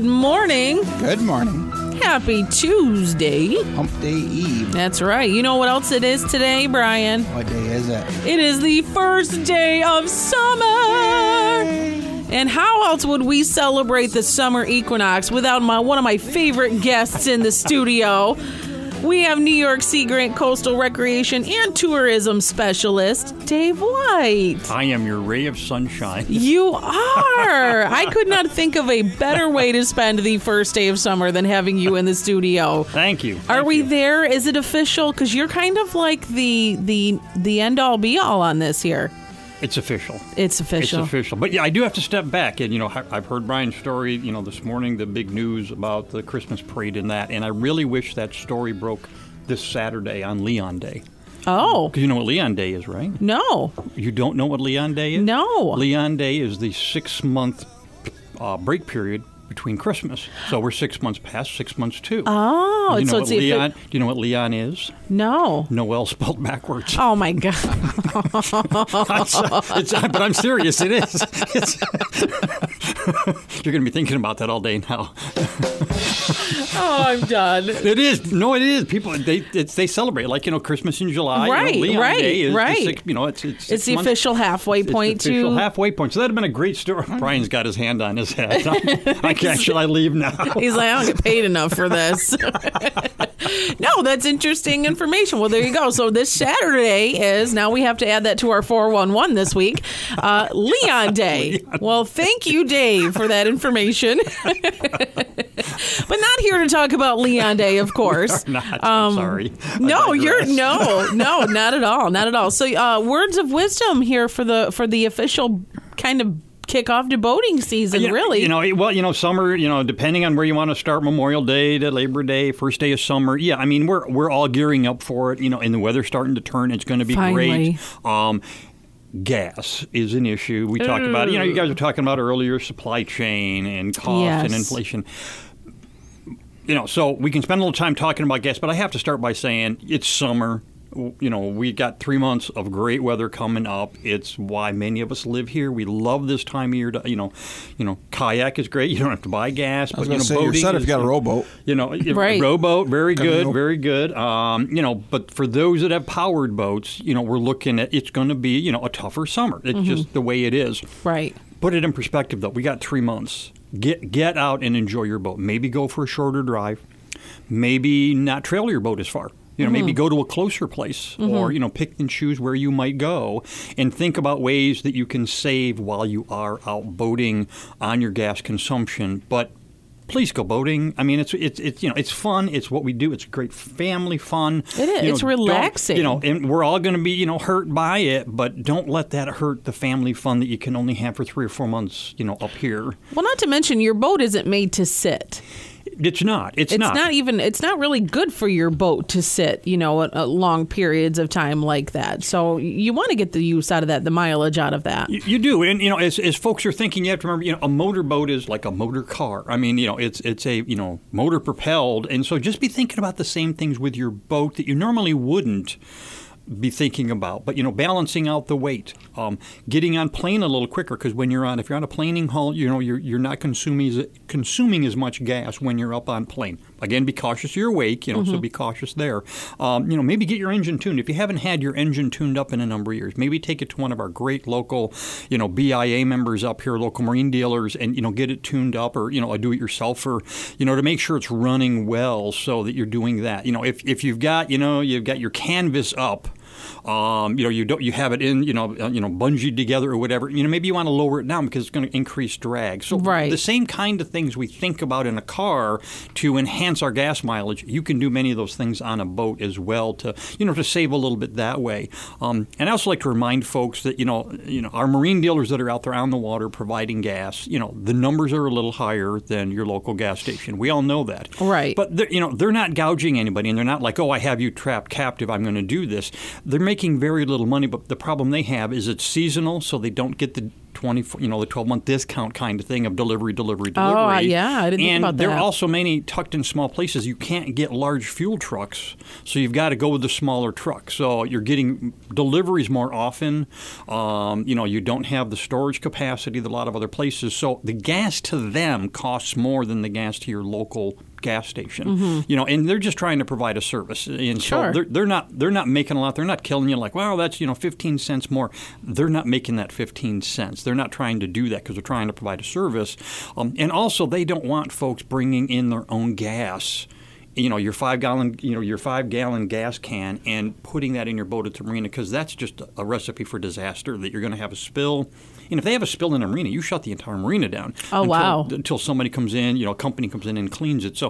Good morning. Good morning. Happy Tuesday. Hump Day Eve. That's right. You know what else it is today, Brian? What day is it? It is the first day of summer. And how else would we celebrate the summer equinox without one of my favorite guests in the studio? We have New York Sea Grant Coastal Recreation and Tourism Specialist, Dave White. I am your ray of sunshine. You are. I could not think of a better way to spend the first day of summer than having you in the studio. Thank you. Are we there? Is it official? Because you're kind of like the end-all, be-all on this here. It's official. It's official. It's official. But yeah, I do have to step back. And, I've heard Brian's story, this morning, the big news about the Christmas parade and that. And I really wish that story broke this Saturday on Leon Day. Oh. Because you know what Leon Day is, right? No. You don't know what Leon Day is? No. Leon Day is the 6-month break period between Christmas. So we're 6 months past, 6 months too. Oh. Do you know what Leon is? No. Noel spelled backwards. Oh, my God. But I'm serious. It is. You're going to be thinking about that all day now. Oh, I'm done. It is. No, it is. People, they celebrate. Like, Christmas in July. Right, Leon Day is right. It's the official halfway point, it's the official halfway point. So that would have been a great story. Brian's got his hand on his head. Should I leave now? He's like, I don't get paid enough for this. No, that's interesting information. Well, there you go. So this Saturday is, now we have to add that to our 411 this week, Leon Day. Well, thank you, Dave, for that information. But not here to talk about Leon Day, of course. Not. I'm sorry. No, not at all. Not at all. So words of wisdom here for the official kind of kick-off to boating season, really. Summer, depending on where you want to start, Memorial Day to Labor Day, first day of summer. Yeah, I mean, we're all gearing up for it, and the weather's starting to turn. It's going to be Finally. Great. Gas is an issue. We talked about, you guys were talking about earlier, supply chain and cost and inflation. So we can spend a little time talking about gas, but I have to start by saying it's summer. We got 3 months of great weather coming up. It's why many of us live here. We love this time of year. Kayak is great. You don't have to buy gas. I was going to say, you're set if you got a rowboat. Right. Rowboat, very good, very good. But for those that have powered boats, we're looking at it's going to be, a tougher summer. It's just the way it is. Right. Put it in perspective, though. We got 3 months. Get out and enjoy your boat. Maybe go for a shorter drive. Maybe not trail your boat as far. Maybe go to a closer place or, pick and choose where you might go and think about ways that you can save while you are out boating on your gas consumption. But please go boating. I mean, it's fun. It's what we do. It's great family fun. It is. It's relaxing. And we're all going to be, hurt by it, but don't let that hurt the family fun that you can only have for 3 or 4 months, up here. Well, not to mention your boat isn't made to sit. It's not. It's not really good for your boat to sit, long periods of time like that. So you want to get the use out of that, the mileage out of that. You do. And, as folks are thinking, you have to remember, a motorboat is like a motor car. I mean, it's a, motor propelled. And so just be thinking about the same things with your boat that you normally wouldn't be thinking about, but balancing out the weight, getting on plane a little quicker because if you're on a planing hull, you're not consuming as much gas when you're up on plane. Again, be cautious of your wake, so be cautious there. Maybe get your engine tuned. If you haven't had your engine tuned up in a number of years, maybe take it to one of our great local, BIA members up here, local marine dealers, and, get it tuned up or, a do-it-yourselfer, to make sure it's running well so that you're doing that. If you've got your canvas up, you have it in, bungeed together or whatever. Maybe you want to lower it down because it's going to increase drag. So the same kind of things we think about in a car to enhance our gas mileage, you can do many of those things on a boat as well to save a little bit that way. And I also like to remind folks that our marine dealers that are out there on the water providing gas, the numbers are a little higher than your local gas station. We all know that. Right. But they're not gouging anybody, and they're not like, oh, I have you trapped captive, I'm going to do this. They're making very little money, but the problem they have is it's seasonal, so they don't get the the 12-month discount kind of thing of delivery. Oh, yeah, I didn't think about that. And there are also many tucked in small places. You can't get large fuel trucks, so you've got to go with the smaller truck. So you're getting deliveries more often. You don't have the storage capacity that a lot of other places. So the gas to them costs more than the gas to your local gas station. And they're just trying to provide a service. And so they're not making a lot. They're not killing you like, well, that's 15 cents more. They're not making that 15 cents. They're not trying to do that because they're trying to provide a service. And also they don't want folks bringing in their own gas. Your 5-gallon gas can and putting that in your boat at the marina, because that's just a recipe for disaster, that you're going to have a spill. And if they have a spill in a marina, you shut the entire marina down. Until somebody comes in, a company comes in and cleans it. So,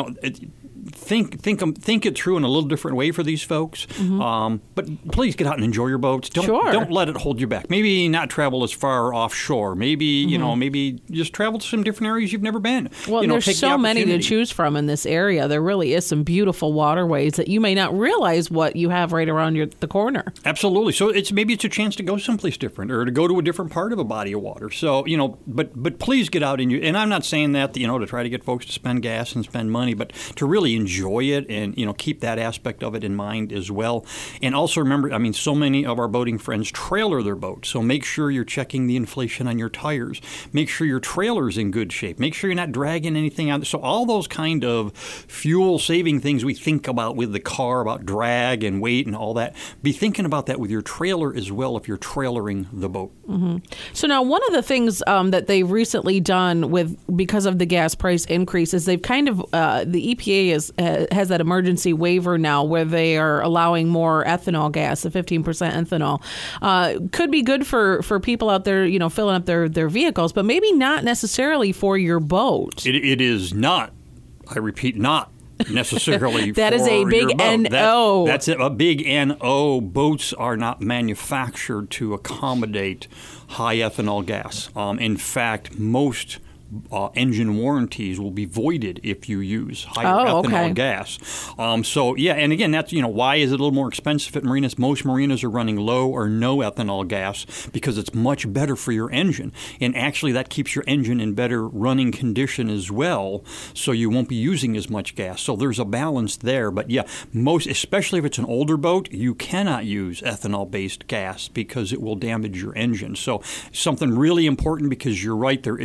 think it through in a little different way for these folks. But please get out and enjoy your boats. Don't let it hold you back. Maybe not travel as far offshore. Maybe maybe just travel to some different areas you've never been. Well, there's so many to choose from in this area. There really is some beautiful waterways that you may not realize what you have right around the corner. Absolutely. So maybe it's a chance to go someplace different or to go to a different part of a body of water. So but please get out and I'm not saying that to try to get folks to spend gas and spend money, but to really enjoy it and keep that aspect of it in mind as well. And also remember, so many of our boating friends trailer their boats, so make sure you're checking the inflation on your tires. Make sure your trailer's in good shape. Make sure you're not dragging anything out. So all those kind of fuel saving things we think about with the car, about drag and weight and all that, be thinking about that with your trailer as well if you're trailering the boat. So now one of the things that they've recently done because of the gas price increase is they've kind of the EPA has that emergency waiver now where they are allowing more ethanol gas, the 15% ethanol. Could be good for people out there, filling up their vehicles, but maybe not necessarily for your boat. It is not, I repeat, not necessarily that for is a big NO. That's a big NO. Boats are not manufactured to accommodate high ethanol gas. In fact, most engine warranties will be voided if you use higher ethanol gas. And again, that's why is it a little more expensive at marinas? Most marinas are running low or no ethanol gas because it's much better for your engine, and actually that keeps your engine in better running condition as well, so you won't be using as much gas. So there's a balance there. But especially if it's an older boat, you cannot use ethanol-based gas because it will damage your engine. So something really important, because you're right there.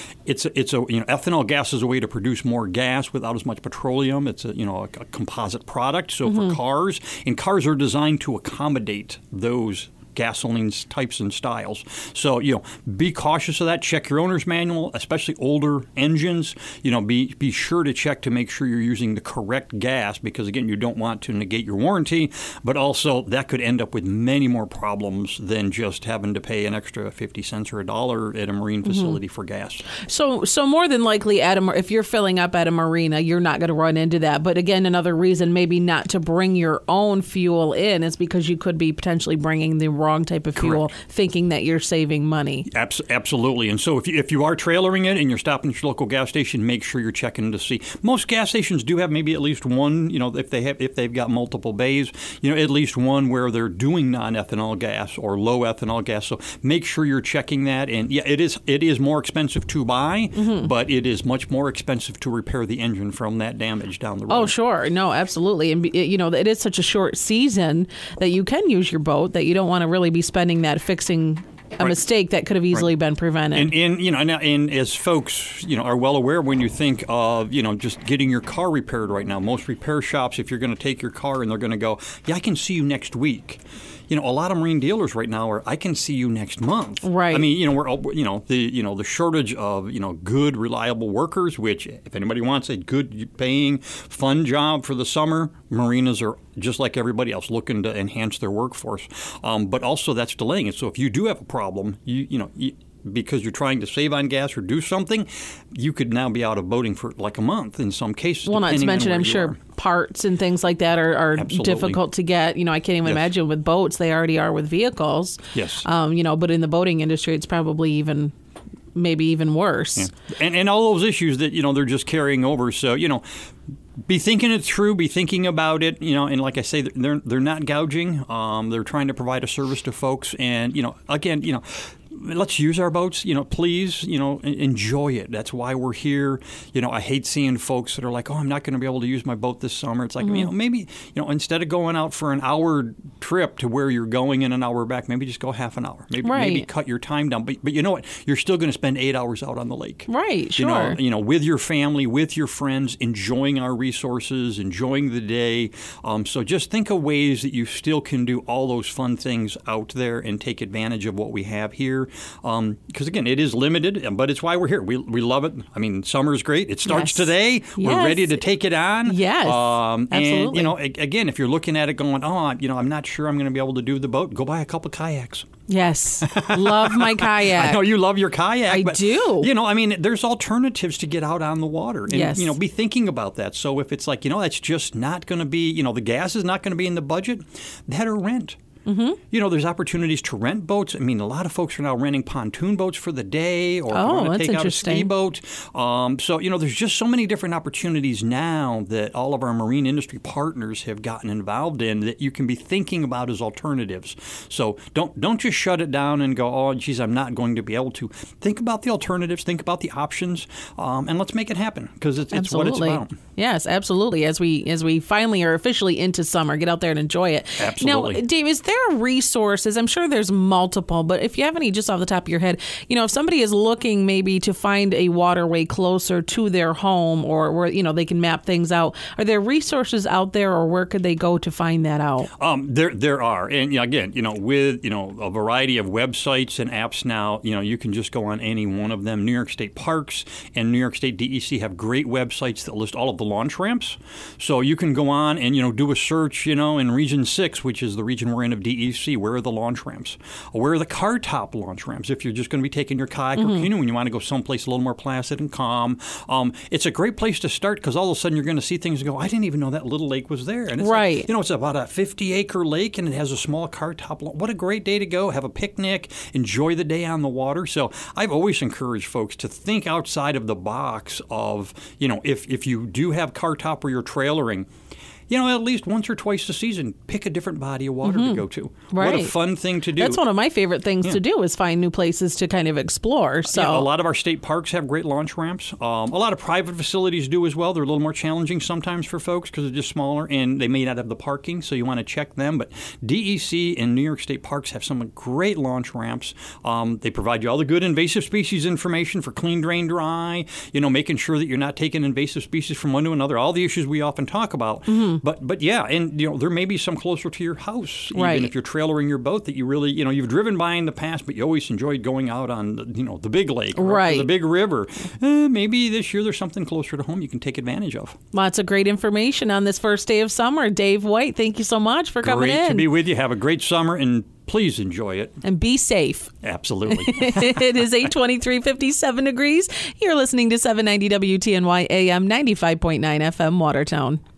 Ethanol gas is a way to produce more gas without as much petroleum. It's a composite product. So for cars are designed to accommodate those gasoline types and styles. So, be cautious of that. Check your owner's manual, especially older engines. Be sure to check to make sure you're using the correct gas, because, again, you don't want to negate your warranty, but also that could end up with many more problems than just having to pay an extra 50 cents or $1 at a marine facility for gas. So more than likely, if you're filling up at a marina, you're not going to run into that. But again, another reason maybe not to bring your own fuel in is because you could be potentially bringing the wrong type of fuel, thinking that you're saving money. Absolutely. And so if you are trailering it and you're stopping at your local gas station, make sure you're checking to see. Most gas stations do have maybe at least one, if they've got multiple bays, at least one where they're doing non-ethanol gas or low ethanol gas. So make sure you're checking that. And it is more expensive to buy, but it is much more expensive to repair the engine from that damage down the road. Oh, sure. No, absolutely. And it is such a short season that you can use your boat that you don't want to really be spending that fixing a mistake that could have easily been prevented. And as folks are well aware, when you think of just getting your car repaired right now, most repair shops, if you're going to take your car and they're going to go, I can see you next week. A lot of marine dealers right now are, I can see you next month. Right. I mean, we're the shortage of good, reliable workers. Which, if anybody wants a good paying, fun job for the summer, marinas are just like everybody else looking to enhance their workforce. But also that's delaying it. So if you do have a problem, because you're trying to save on gas or do something, you could now be out of boating for like a month in some cases. Well, not to mention, I'm sure parts and things like that are difficult to get. I can't even imagine with boats. They already are with vehicles. Yes. But in the boating industry, it's probably maybe even worse. Yeah. And all those issues that, they're just carrying over. So, be thinking it through, be thinking about it, and like I say, they're not gouging. They're trying to provide a service to folks. And, again, let's use our boats. Please, enjoy it. That's why we're here. I hate seeing folks that are like, oh, I'm not going to be able to use my boat this summer. It's like, maybe, instead of going out for an hour trip to where you're going and an hour back, maybe just go half an hour. Maybe cut your time down. But you know what? You're still going to spend 8 hours out on the lake. Right, sure. With your family, with your friends, enjoying our resources, enjoying the day. So just think of ways that you still can do all those fun things out there and take advantage of what we have here. Because, again, it is limited, but it's why we're here. We love it. I mean, summer's great. It starts today. We're ready to take it on. Yes, absolutely. And, again, if you're looking at it going, I'm not sure I'm going to be able to do the boat, go buy a couple kayaks. Yes. Love my kayak. I know you love your kayak. I do. There's alternatives to get out on the water. And, be thinking about that. So if it's like, that's just not going to be, the gas is not going to be in the budget, that or rent. Mm-hmm. There's opportunities to rent boats. I mean, a lot of folks are now renting pontoon boats for the day or want to take out a ski boat. So, there's just so many different opportunities now that all of our marine industry partners have gotten involved in that you can be thinking about as alternatives. So don't just shut it down and go, oh, geez, I'm not going to be able to. Think about the alternatives. Think about the options, and let's make it happen because it's what it's about. Yes, absolutely. As we finally are officially into summer, get out there and enjoy it. Absolutely. Now, Dave, is there resources? I'm sure there's multiple, but if you have any just off the top of your head, if somebody is looking maybe to find a waterway closer to their home or where, they can map things out, are there resources out there or where could they go to find that out? There are. And again, with, a variety of websites and apps now, you can just go on any one of them. New York State Parks and New York State DEC have great websites that list all of the launch ramps. So you can go on and, do a search, in Region 6, which is the region we're in of DEC, where are the launch ramps? Where are the car top launch ramps? If you're just going to be taking your kayak or canoe and you want to go someplace a little more placid and calm, it's a great place to start because all of a sudden you're going to see things and go, I didn't even know that little lake was there. And it's right. It's about a 50-acre lake and it has a small car top. What a great day to go, have a picnic, enjoy the day on the water. So I've always encouraged folks to think outside of the box of, if you do have car top or you're trailering, at least once or twice a season, pick a different body of water to go to. Right. What a fun thing to do. That's one of my favorite things to do is find new places to kind of explore. So a lot of our state parks have great launch ramps. A lot of private facilities do as well. They're a little more challenging sometimes for folks because they're just smaller and they may not have the parking, so you want to check them. But DEC and New York State Parks have some great launch ramps. They provide you all the good invasive species information for clean, drain, dry, making sure that you're not taking invasive species from one to another, all the issues we often talk about. But yeah, and there may be some closer to your house, even if you're trailering your boat that you really, you've driven by in the past, but you always enjoyed going out on the big lake or the big river. Maybe this year there's something closer to home you can take advantage of. Lots of great information on this first day of summer. Dave White, thank you so much for coming in. Great to be with you. Have a great summer and please enjoy it. And be safe. Absolutely. It is 8:23, 57 degrees. You're listening to 790 WTNY AM 95.9 FM Watertown.